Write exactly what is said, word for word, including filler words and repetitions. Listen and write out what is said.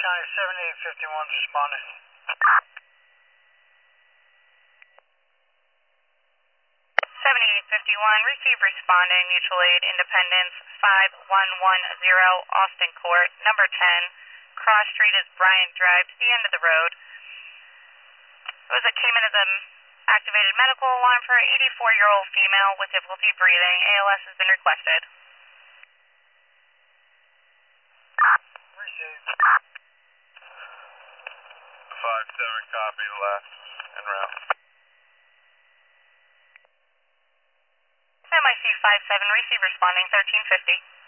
County seventy-eight fifty-one is responding. seventy-eight fifty-one, receive responding, mutual aid, Independence, five one one zero, Austin Court, number ten. Cross Street is Bryant Drive, to the end of the road. It was a came in as an activated medical alarm for an eighty-four-year-old female with difficulty breathing. A L S has been requested. Received. five seven, copy, left, en route. M I C five seven, receive responding, thirteen fifty.